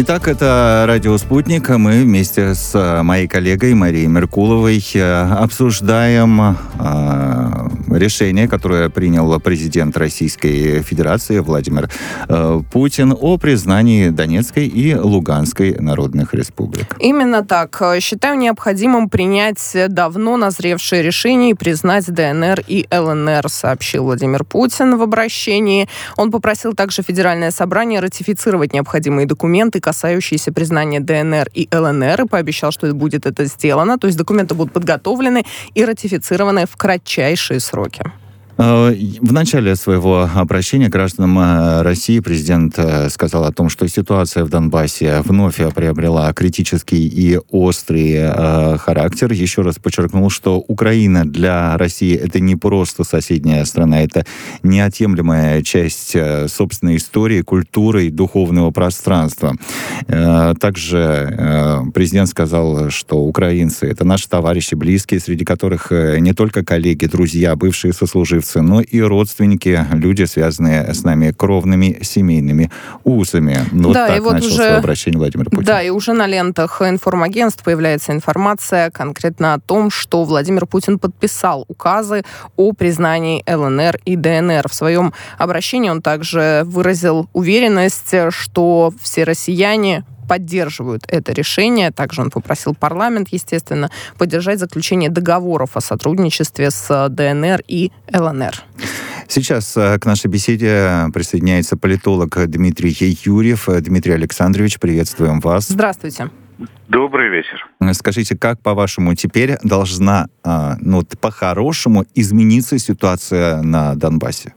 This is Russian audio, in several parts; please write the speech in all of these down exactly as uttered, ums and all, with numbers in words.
Итак, это «Радио Спутник». Мы вместе с моей коллегой Марией Меркуловой обсуждаем э, решение, которое принял президент Российской Федерации Владимир э, Путин о признании Донецкой и Луганской народных республик. Именно так. Считаю необходимым принять давно назревшее решение и признать ДНР и ЛНР, сообщил Владимир Путин в обращении. Он попросил также Федеральное собрание ратифицировать необходимые документы, касающиеся признания ДНР и ЛНР, и пообещал, что будет это сделано. То есть документы будут подготовлены и ратифицированы в кратчайшие сроки. В начале своего обращения к гражданам России президент сказал о том, что ситуация в Донбассе вновь приобрела критический и острый э, характер. Еще раз подчеркнул, что Украина для России это не просто соседняя страна, это неотъемлемая часть собственной истории, культуры и духовного пространства. Э, также э, президент сказал, что украинцы это наши товарищи, близкие, среди которых не только коллеги, друзья, бывшие сослуживцы, но и родственники, люди, связанные с нами кровными семейными узами. Ну, да, вот так и вот начал уже, свое обращение Владимир Путин. Да, и уже на лентах информагентств появляется информация конкретно о том, что Владимир Путин подписал указы о признании ЛНР и ДНР. В своем обращении он также выразил уверенность, что все россияне поддерживают это решение. Также он попросил парламент, естественно, поддержать заключение договоров о сотрудничестве с ДНР и ЛНР. Сейчас к нашей беседе присоединяется политолог Дмитрий Юрьев. Дмитрий Александрович, приветствуем вас. Здравствуйте. Добрый вечер. Скажите, как, по-вашему, теперь должна, ну, по-хорошему измениться ситуация на Донбассе?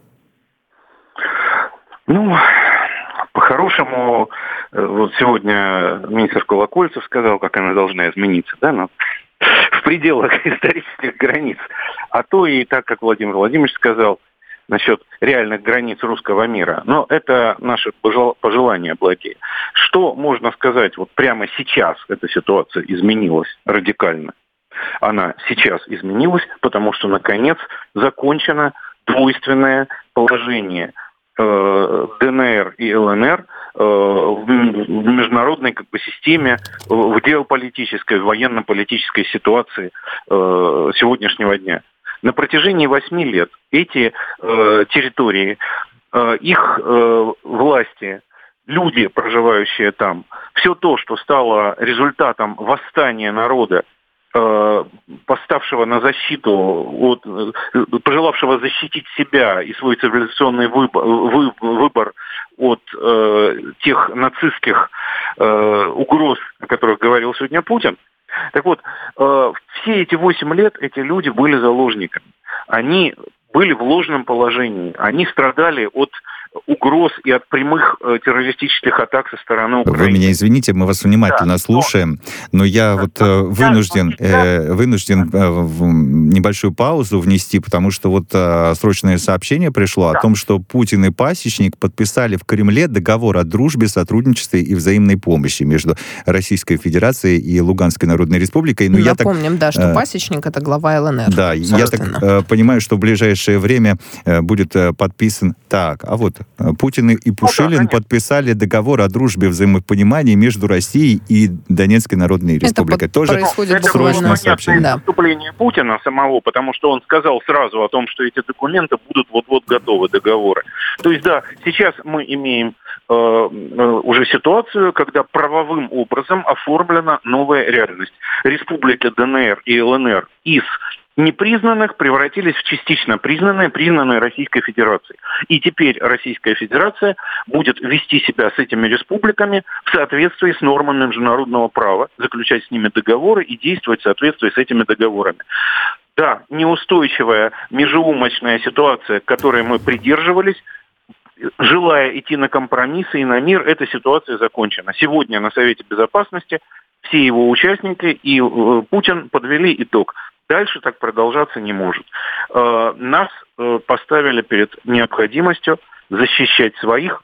Ну, по-хорошему, вот сегодня министр Колокольцев сказал, как она должна измениться, да, но в пределах исторических границ. А то и так, как Владимир Владимирович сказал, насчет реальных границ русского мира. Но это наши пожелания благие. Что можно сказать? Вот прямо сейчас эта ситуация изменилась радикально. Она сейчас изменилась, потому что, наконец, закончено двойственное положение ДНР и ЛНР в международной как бы системе, в геополитической, в военно-политической ситуации сегодняшнего дня. На протяжении восьми лет эти территории, их власти, люди, проживающие там, все то, что стало результатом восстания народа, поставшего на защиту, от, пожелавшего защитить себя и свой цивилизационный выбор, выбор от э, тех нацистских э, угроз, о которых говорил сегодня Путин. Так вот, э, все эти восемь лет эти люди были заложниками. Они были в ложном положении. Они страдали от угроз и от прямых э, террористических атак со стороны Украины. Вы меня извините, мы вас внимательно да, слушаем, но я да, вот э, вынужден, э, вынужден э, в небольшую паузу внести, потому что вот э, срочное сообщение пришло да. о том, что Путин и Пасечник подписали в Кремле договор о дружбе, сотрудничестве и взаимной помощи между Российской Федерацией и Луганской Народной Республикой. Ну, Напомним, я так, да, что э, Пасечник — это глава ЛНР. Да, я так э, понимаю, что в ближайшее время э, будет э, подписан... Так, а вот Путин и Пушилин ну, да, подписали договор о дружбе, взаимопонимании между Россией и Донецкой Народной Республикой. Это тоже срочное сообщение. Это выступление Путина самого, потому что он сказал сразу о том, что эти документы будут вот-вот готовы, договоры. То есть, да, сейчас мы имеем э, уже ситуацию, когда правовым образом оформлена новая реальность. Республики ДНР и ЛНР из непризнанных превратились в частично признанные, признанные Российской Федерацией. И теперь Российская Федерация будет вести себя с этими республиками в соответствии с нормами международного права, заключать с ними договоры и действовать в соответствии с этими договорами. Да, неустойчивая межеумочная ситуация, к которой мы придерживались, желая идти на компромиссы и на мир, эта ситуация закончена. Сегодня на Совете Безопасности все его участники и э, Путин подвели итог. Дальше так продолжаться не может. Э, нас э, поставили перед необходимостью защищать своих,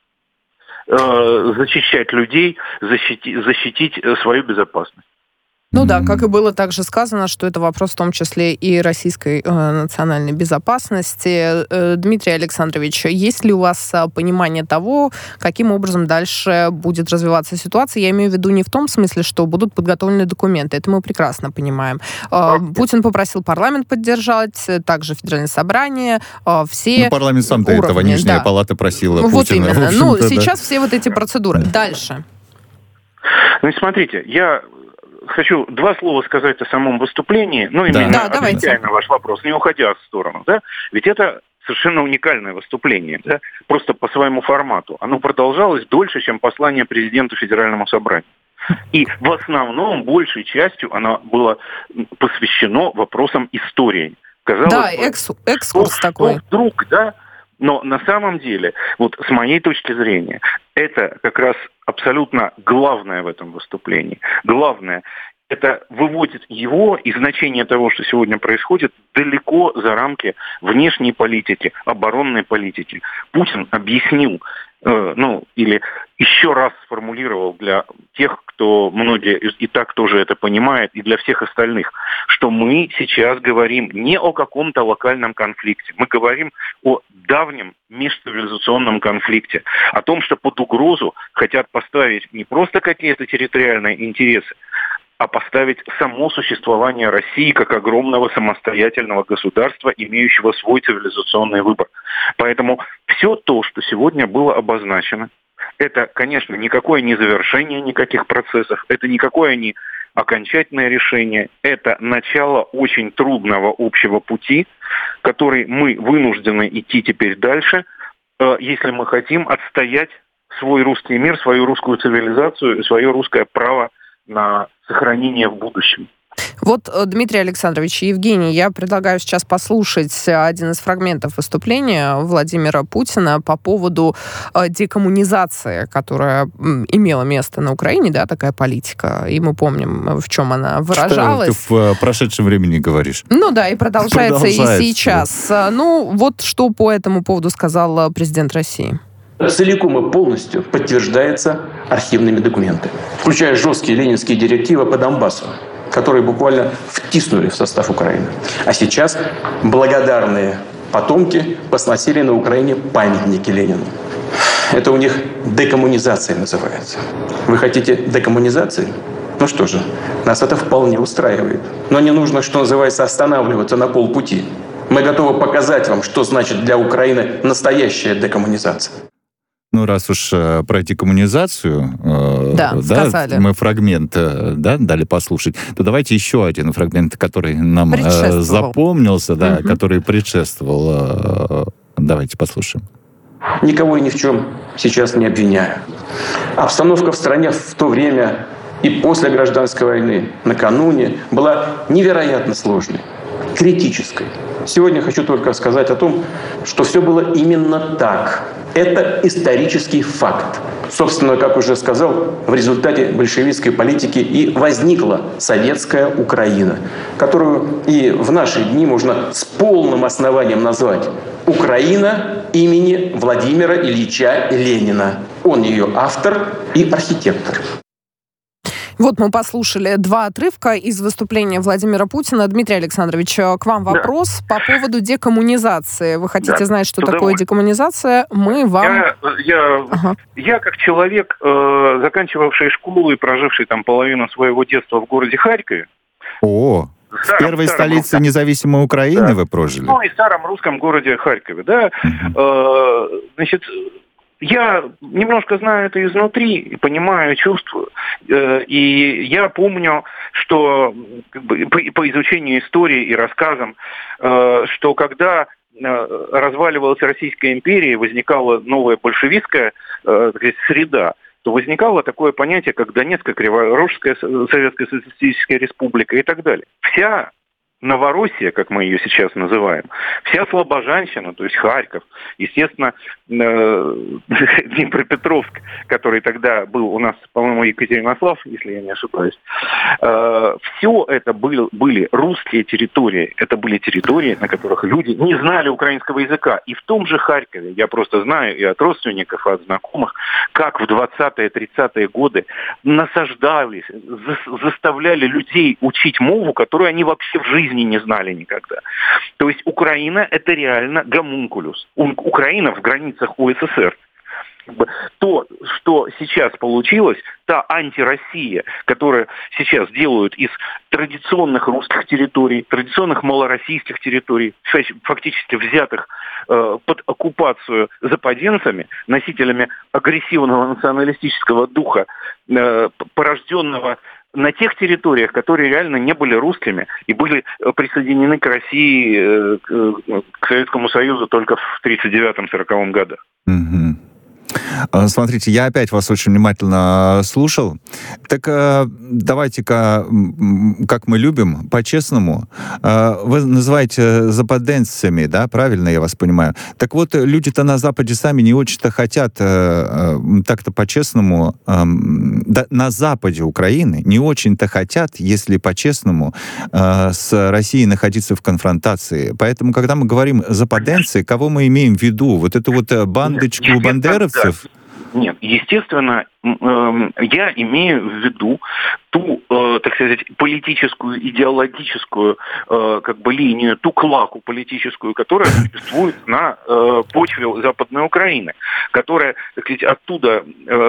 э, защищать людей, защитить, защитить свою безопасность. Ну да, как и было также сказано, что это вопрос в том числе и российской э, национальной безопасности. Э, Дмитрий Александрович, есть ли у вас э, понимание того, каким образом дальше будет развиваться ситуация? Я имею в виду не в том смысле, что будут подготовлены документы, это мы прекрасно понимаем. Э, Путин попросил парламент поддержать, также Федеральное собрание, э, все ну, парламент сам до уровни, этого, нижняя да. палата просила ну, Путина. Вот именно. Ну, да. сейчас все вот эти процедуры. Дальше. Ну, смотрите, я хочу два слова сказать о самом выступлении, ну, именно да, отвечая на ваш вопрос, не уходя в сторону, да, ведь это совершенно уникальное выступление, да, просто по своему формату. Оно продолжалось дольше, чем послание президента Федеральному собранию. И в основном, большей частью, оно было посвящено вопросам истории. Казалось да, бы, экс, экскурс что, такой. Что вдруг, да? Но на самом деле, вот с моей точки зрения, это как раз абсолютно главное в этом выступлении. Главное, это выводит его и значение того, что сегодня происходит, далеко за рамки внешней политики, оборонной политики. Путин объяснил, э, ну, или еще раз сформулировал для тех, кто многие и так тоже это понимает, и для всех остальных, что мы сейчас говорим не о каком-то локальном конфликте, мы говорим о давнем межцивилизационном конфликте, о том, что под угрозу хотят поставить не просто какие-то территориальные интересы, а поставить само существование России как огромного самостоятельного государства, имеющего свой цивилизационный выбор. Поэтому все то, что сегодня было обозначено, это, конечно, никакое не завершение никаких процессов, это никакое не окончательное решение, это начало очень трудного общего пути, который мы вынуждены идти теперь дальше, если мы хотим отстоять свой русский мир, свою русскую цивилизацию, свое русское право на сохранение в будущем. Вот, Дмитрий Александрович и Евгений, я предлагаю сейчас послушать один из фрагментов выступления Владимира Путина по поводу декоммунизации, которая имела место на Украине, да, такая политика, и мы помним, в чем она выражалась. Что ты в прошедшем времени говоришь? Ну да, и продолжается, продолжается и сейчас. Ну, вот что по этому поводу сказал президент России. Целиком и полностью подтверждается архивными документами, включая жесткие ленинские директивы по Донбассу, которые буквально втиснули в состав Украины. А сейчас благодарные потомки посносили на Украине памятники Ленину. Это у них декоммунизация называется. Вы хотите декоммунизации? Ну что же, нас это вполне устраивает. Но не нужно, что называется, останавливаться на полпути. Мы готовы показать вам, что значит для Украины настоящая декоммунизация. Ну, раз уж э, про декоммунизацию э, да, да, мы фрагмент э, да, дали послушать, то давайте еще один фрагмент, который нам э, запомнился, да, угу. который предшествовал. Э, давайте послушаем. Никого и ни в чем сейчас не обвиняю. Обстановка в стране в то время и после гражданской войны, накануне, была невероятно сложной, критической. Сегодня хочу только сказать о том, что все было именно так. Это исторический факт. Собственно, как уже сказал, в результате большевистской политики и возникла советская Украина, которую и в наши дни можно с полным основанием назвать Украина имени Владимира Ильича Ленина. Он ее автор и архитектор. Вот мы послушали два отрывка из выступления Владимира Путина. Дмитрий Александрович, к вам вопрос да. по поводу декоммунизации. Вы хотите да. знать, что Туда такое декоммунизация? Мы вам... Я, я, ага. я как человек, э, заканчивавший школу и проживший там половину своего детства в городе Харькове... О, в первой столице русском... независимой Украины да. вы прожили? Ну, и в старом русском городе Харькове, да. Угу. Э, значит... Я немножко знаю это изнутри, и понимаю, чувствую. И я помню, что как бы, по изучению истории и рассказам, что когда разваливалась Российская империя, возникала новая большевистская среда, то возникало такое понятие, как Донецкая, Криворожская Советская Социалистическая Республика и так далее. Вся Новороссия, как мы ее сейчас называем, вся Слобожанщина, то есть Харьков, естественно, Днепропетровск, который тогда был у нас, по-моему, Екатеринослав, если я не ошибаюсь, все это были, были русские территории. Это были территории, на которых люди не знали украинского языка. И в том же Харькове, я просто знаю и от родственников, и от знакомых, как в двадцатые-тридцатые годы насаждались, заставляли людей учить мову, которую они вообще в жизни не знали никогда. То есть Украина – это реально гомункулюс. Украина в границах УССР. То, что сейчас получилось, та антироссия, которую сейчас делают из традиционных русских территорий, традиционных малороссийских территорий, фактически взятых э, под оккупацию западенцами, носителями агрессивного националистического духа, э, порожденного на тех территориях, которые реально не были русскими и были присоединены к России, к Советскому Союзу только в тридцать девятом сороковом годах. Mm-hmm. Смотрите, я опять вас очень внимательно слушал. Так давайте-ка, как мы любим, по-честному. Вы называете западенцами, да? Правильно я вас понимаю? Так вот, люди-то на Западе сами не очень-то хотят так-то по-честному, да, на Западе Украины не очень-то хотят, если по-честному, с Россией находиться в конфрантации. Поэтому, когда мы говорим западенцы, кого мы имеем в виду? Вот эту вот бандочку бандеровцев? Нет, естественно, я имею в виду ту, так сказать, политическую, идеологическую как бы линию, ту клаку политическую, которая существует на почве Западной Украины, которая, так сказать, оттуда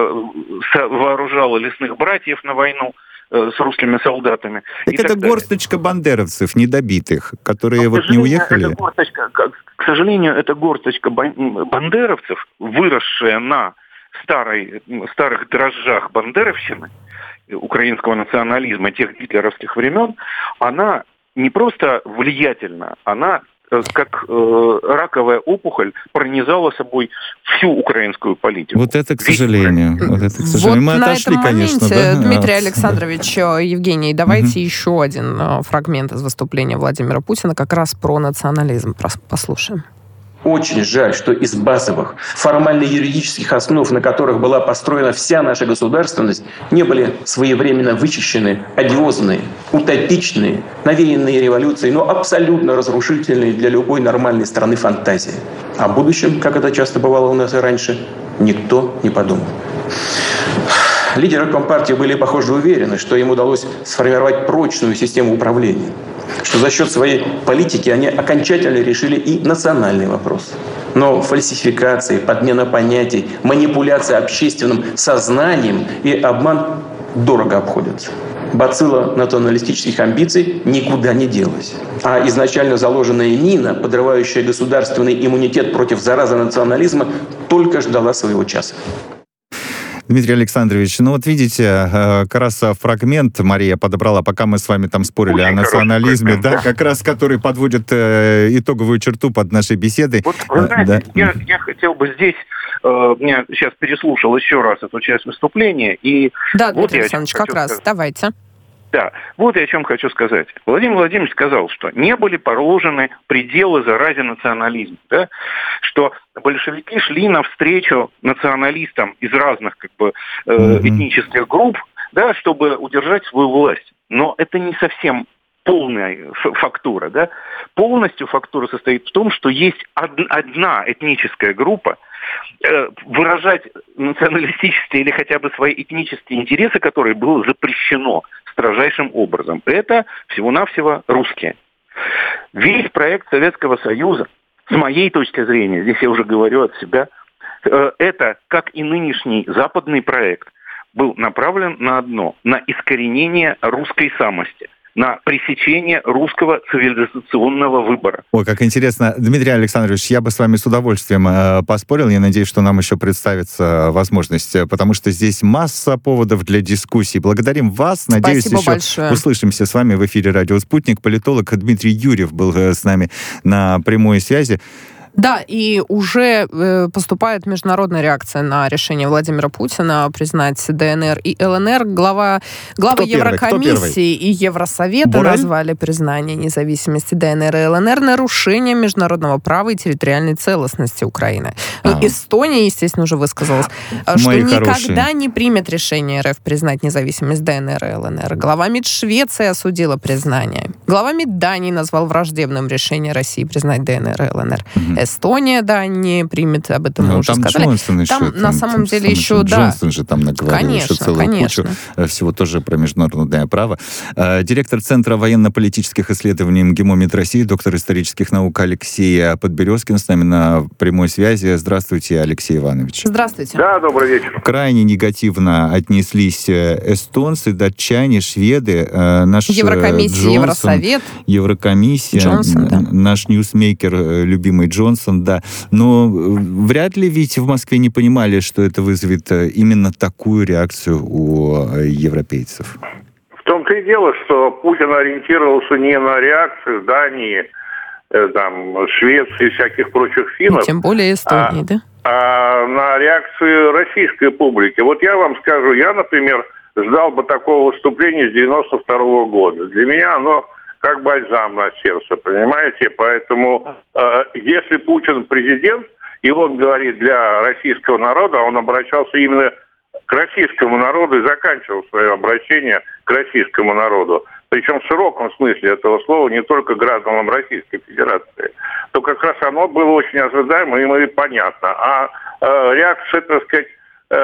вооружала лесных братьев на войну с русскими солдатами. Так это так горсточка бандеровцев недобитых, которые Но, вот не уехали? Горсточка, к сожалению, это горсточка бандеровцев, выросшая на старой, старых дрожжах бандеровщины, украинского национализма тех гитлеровских времен, она не просто влиятельна, она как э, раковая опухоль пронизала собой всю украинскую политику. Вот это, к сожалению. Вот, это, к сожалению. Вот Мы на отошли, этом конечно, моменте, да? Дмитрий Александрович, Евгений, давайте угу. еще один фрагмент из выступления Владимира Путина как раз про национализм послушаем. Очень жаль, что из базовых, формально-юридических основ, на которых была построена вся наша государственность, не были своевременно вычищены одиозные, утопичные, навеянные революцией, но абсолютно разрушительные для любой нормальной страны фантазии. О будущем, как это часто бывало у нас и раньше, никто не подумал. Лидеры Компартии были, похоже, уверены, что им удалось сформировать прочную систему управления, что за счет своей политики они окончательно решили и национальный вопрос. Но фальсификации, подмена понятий, манипуляция общественным сознанием и обман дорого обходятся. Бацилла националистических амбиций никуда не делась. А изначально заложенная мина, подрывающая государственный иммунитет против заразы национализма, только ждала своего часа. Дмитрий Александрович, ну вот видите, как раз фрагмент Мария подобрала, пока мы с вами там спорили Очень о национализме, да, да, как раз который подводит э, итоговую черту под нашей беседой. Вот, вы знаете, да. я, я хотел бы здесь, э, я сейчас переслушал еще раз эту часть выступления, и... Да, вот Дмитрий Александрович, как раз, сказать. Давайте. Да, вот я о чем хочу сказать. Владимир Владимирович сказал, что не были положены пределы заразе национализма, да? Что большевики шли навстречу националистам из разных как бы, э, этнических групп, да, чтобы удержать свою власть. Но это не совсем полная фактура. Да? Полностью фактура состоит в том, что есть одна этническая группа, выражать националистические или хотя бы свои этнические интересы, которые было запрещено строжайшим образом. Это всего-навсего русские. Весь проект Советского Союза, с моей точки зрения, здесь я уже говорю от себя, это, как и нынешний западный проект, был направлен на одно, на искоренение русской самости, на пресечение русского цивилизационного выбора. Ой, как интересно. Дмитрий Александрович, я бы с вами с удовольствием э, поспорил. Я надеюсь, что нам еще представится возможность, потому что здесь масса поводов для дискуссий. Благодарим вас. Спасибо Надеюсь, еще большое. Услышимся с вами в эфире «Радио Спутник». Политолог Дмитрий Юрьев был с нами на прямой связи. Да, и уже э, поступает международная реакция на решение Владимира Путина признать ДНР и ЛНР. Глава, главы Еврокомиссии и Евросовета Боррель? назвали признание независимости ДНР и ЛНР нарушением международного права и территориальной целостности Украины. Ну, Эстония, естественно, уже высказалась, Мои что никогда хорошие. не примет решение РФ признать независимость ДНР и ЛНР. Глава МИД Швеции осудила признание. Глава МИД Дании назвал враждебным решение России признать ДНР и ЛНР. Угу. Эстония, да, не примет, об этом мы ну, уже там сказали. Джонсон еще, там, там на самом там, деле там еще, да. Джонсон же там наговорил конечно, еще целую конечно. кучу всего тоже про международное право. Директор Центра военно-политических исследований МГИМО МИД России, доктор исторических наук Алексей Подберезкин с нами на прямой связи. Здравствуйте, Алексей Иванович. Здравствуйте. Да, добрый вечер. Крайне негативно отнеслись эстонцы, датчане, шведы, наш Еврокомиссия, Джонсон, Евросовет. Еврокомиссия, Джонсон, да. наш ньюсмейкер, любимый Джонсон, да. Но вряд ли ведь в Москве не понимали, что это вызовет именно такую реакцию у европейцев. В том-то и дело, что Путин ориентировался не на реакцию Дании, э, там, Швеции и всяких прочих финнов. И тем более Эстонии, а, да? А на реакцию российской публики. Вот я вам скажу, я, например, ждал бы такого выступления с девяносто второго года. Для меня оно как бальзам на сердце, понимаете? Поэтому э, если Путин президент, и он говорит для российского народа, он обращался именно к российскому народу и заканчивал свое обращение к российскому народу. Причем в широком смысле этого слова, не только гражданам Российской Федерации. То как раз оно было очень ожидаемо и понятно. А э, реакция, так сказать, э,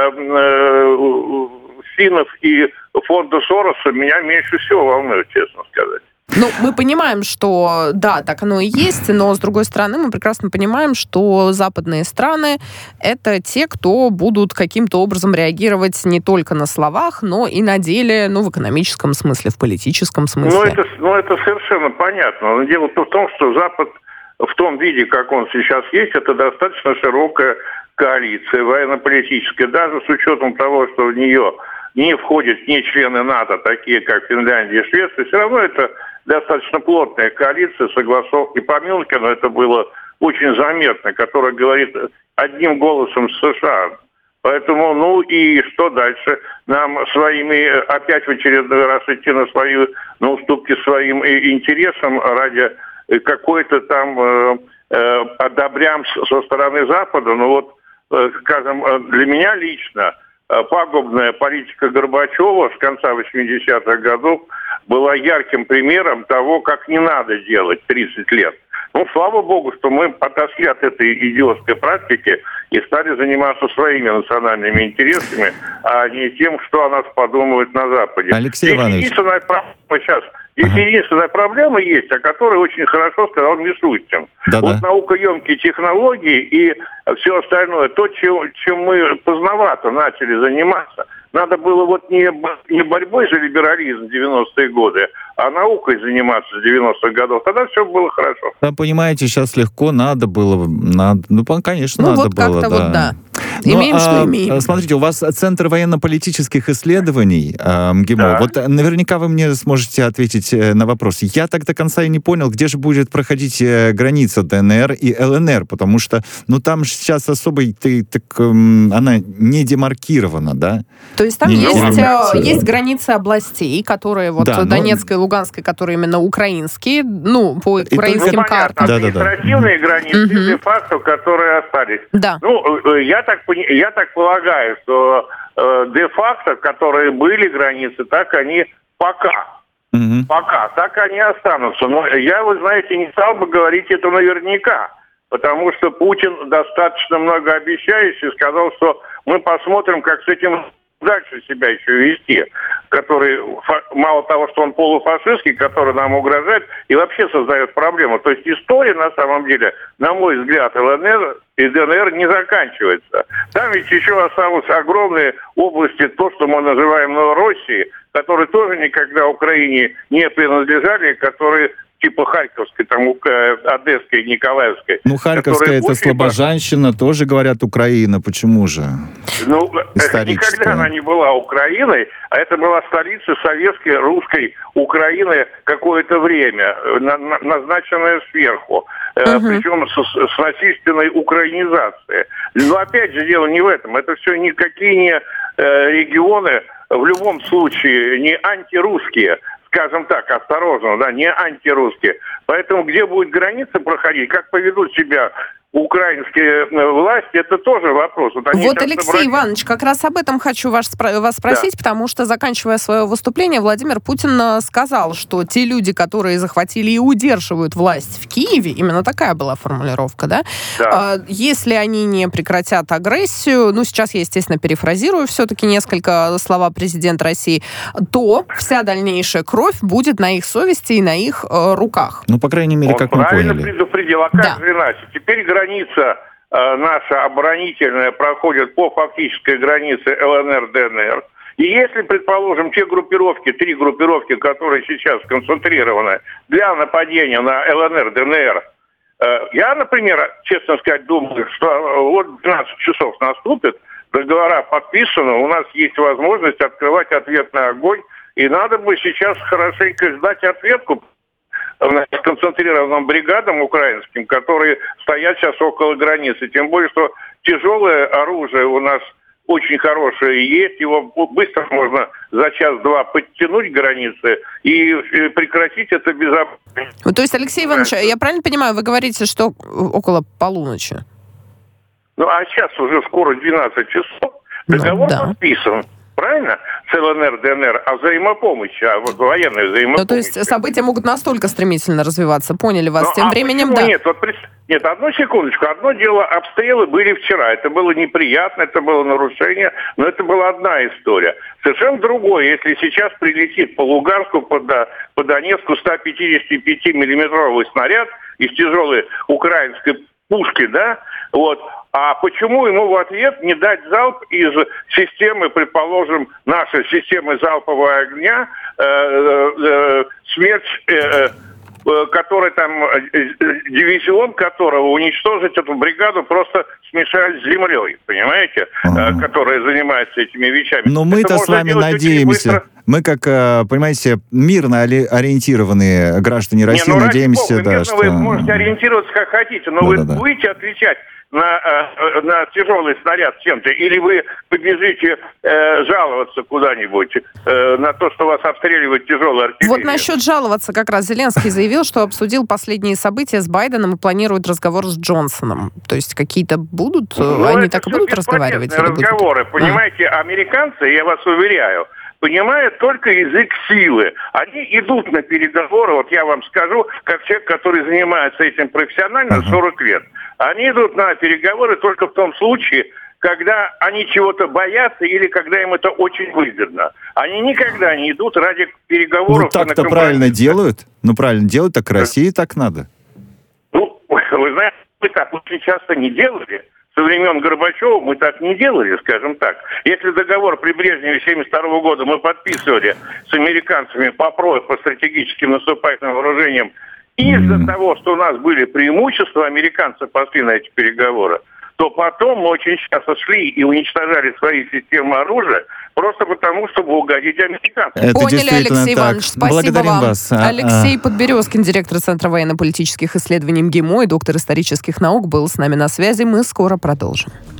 э, финнов и фонда Сороса меня меньше всего волнует, честно сказать. Ну, мы понимаем, что да, так оно и есть, но, с другой стороны, мы прекрасно понимаем, что западные страны — это те, кто будут каким-то образом реагировать не только на словах, но и на деле, ну, в экономическом смысле, в политическом смысле. Ну, это, ну, это совершенно понятно. Но дело в том, что Запад в том виде, как он сейчас есть, это достаточно широкая коалиция военно-политическая, даже с учетом того, что в нее не входят не члены НАТО, такие как Финляндия и Швеция, все равно это достаточно плотная коалиция, согласовки по Мюнхену, это было очень заметно, которая говорит одним голосом с США. Поэтому, ну и что дальше? Нам своими, опять в очередной раз идти на свою, на уступки своим интересам ради какой-то там э, э, одобрям со стороны Запада. Ну вот, э, скажем, для меня лично пагубная политика Горбачева с конца восьмидесятых годов была ярким примером того, как не надо делать тридцать лет. Ну, слава богу, что мы отошли от этой идиотской практики и стали заниматься своими национальными интересами, а не тем, что о нас подумают на Западе. Алексей Здесь Иванович. единственная проблема сейчас. Здесь ага. единственная проблема есть, о которой очень хорошо сказал Мишустин. Да-да. Вот наукоемкие технологии и все остальное, то, чем, чем мы поздновато начали заниматься. Надо было вот не, не борьбой за либерализм в девяностые годы, а наукой заниматься с девяностых годов. Тогда все было хорошо. Да, понимаете, сейчас легко, надо было, надо, ну, конечно, ну, надо вот было, как-то да. Вот, да. Ну, имеем, а, что имеем. Смотрите, у вас Центр военно-политических исследований э, МГИМО. Да. Вот наверняка вы мне сможете ответить на вопрос. Я так до конца и не понял, где же будет проходить граница ДНР и ЛНР, потому что, ну, там сейчас особой, ты, так, эм, она не демаркирована, да? То есть там не есть, есть границы областей, которые вот да, Донецкой и но... Луганской, которые именно украинские, ну, по и украинским ну, картам. Да, административные да, да. границы, угу. де-факто, которые остались. Да. Ну, я так, я так полагаю, что э, де-факто, которые были границы, так они пока. Угу. Пока. Так они останутся. Но я, вы знаете, не стал бы говорить это наверняка. Потому что Путин достаточно многообещающий сказал, что мы посмотрим, как с этим дальше себя еще вести, который, мало того, что он полуфашистский, который нам угрожает и вообще создает проблему. То есть история, на самом деле, на мой взгляд, ЛНР и ДНР не заканчивается. Там ведь еще осталось огромные области, то, что мы называем Новороссией, которые тоже никогда Украине не принадлежали, которые типа Харьковской, там, Одесской, Николаевской. Ну, Харьковская — это слобожанщина, тоже говорят Украина, почему же? Ну, никогда она не была Украиной, а это была столица советской, русской Украины какое-то время, назначенная сверху. Uh-huh. Причем с, с насильственной украинизацией. Но опять же дело не в этом. Это все никакие не э, регионы, в любом случае, не антирусские, скажем так, осторожно, да, не антирусские. Поэтому где будет граница проходить, как поведут себя украинские власти, это тоже вопрос. Вот, вот Алексей собрали... Иванович, как раз об этом хочу вас, вас спросить, да. Потому что, заканчивая свое выступление, Владимир Путин сказал, что те люди, которые захватили и удерживают власть в Киеве, именно такая была формулировка, да? Да. Если они не прекратят агрессию, ну, сейчас я, естественно, перефразирую все-таки несколько слова президента России, то вся дальнейшая кровь будет на их совести и на их э, руках. Ну, по крайней мере, Он как мы поняли. Он правильно предупредил, а как да. же иначе? Теперь граница э, наша оборонительная проходит по фактической границе ЛНР, ДНР. И если, предположим, те группировки, три группировки, которые сейчас сконцентрированы для нападения на ЛНР, ДНР, э, я, например, честно сказать, думаю, что вот двенадцать часов наступит, договора подписаны, у нас есть возможность открывать ответный огонь, и надо бы сейчас хорошенько сдать ответку сконцентрированным бригадам украинским, которые стоят сейчас около границы. Тем более, что тяжелое оружие у нас очень хорошее есть. Его быстро можно за час-два подтянуть к границе и прекратить это безопасно. Ну, то есть, Алексей Иванович, я правильно понимаю, вы говорите, что около полуночи? Ну, а сейчас уже скоро двенадцать часов. Договор ну, да. подписан. Правильно? С ЛНР, ДНР, о взаимопомощи, а вот военная взаимопомощь. Ну, то есть события могут настолько стремительно развиваться, поняли вас, Но, тем а временем, да. Нет, вот, нет, одну секундочку. Одно дело, обстрелы были вчера. Это было неприятно, это было нарушение, но это была одна история. Совершенно другое, если сейчас прилетит по Луганску, по, по Донецку сто пятьдесят пять миллиметровый снаряд из тяжелой украинской пушки, да, вот. А почему ему в ответ не дать залп из системы, предположим, нашей системы залпового огня, э, э, смерть, э, э, который там, э, дивизион которого уничтожить эту бригаду просто смешать с землей, понимаете, uh-huh. э, которая занимается этими вещами. Но мы-то с вами надеемся. Мы, как, понимаете, мирно ориентированные граждане России, не, ну, надеемся, Бога, да, мирно что... Вы можете ориентироваться как хотите, но да, вы да, будете да. отвечать на, на тяжелый снаряд чем-то, или вы побежите э, жаловаться куда-нибудь э, на то, что вас обстреливает тяжелая артиллерия. Вот насчет жаловаться как раз Зеленский заявил, что обсудил последние события с Байденом и планирует разговор с Джонсоном. То есть какие-то будут, ну, они так и будут разговаривать? Разговоры, будут... понимаете, американцы, я вас уверяю, понимают только язык силы. Они идут на переговоры, вот я вам скажу, как человек, который занимается этим профессионально сорок лет. Они идут на переговоры только в том случае, когда они чего-то боятся или когда им это очень выгодно. Они никогда не идут ради переговоров. Ну так-то правильно делают. Ну правильно делают, так России так надо. Ну, вы знаете, мы так очень часто не делали. Со времен Горбачева мы так не делали, скажем так. Если договор при Брежневе семьдесят второго года мы подписывали с американцами по ПРО, по стратегическим наступательным вооружениям, из-за mm. того, что у нас были преимущества, американцы пошли на эти переговоры, то потом мы очень часто шли и уничтожали свои системы оружия просто потому, чтобы угодить американцам. Это Поняли, Алексей так. Иванович. Спасибо Благодарим вам. Вас. Алексей Подберезкин, директор Центра военно-политических исследований МГИМО и доктор исторических наук, был с нами на связи. Мы скоро продолжим.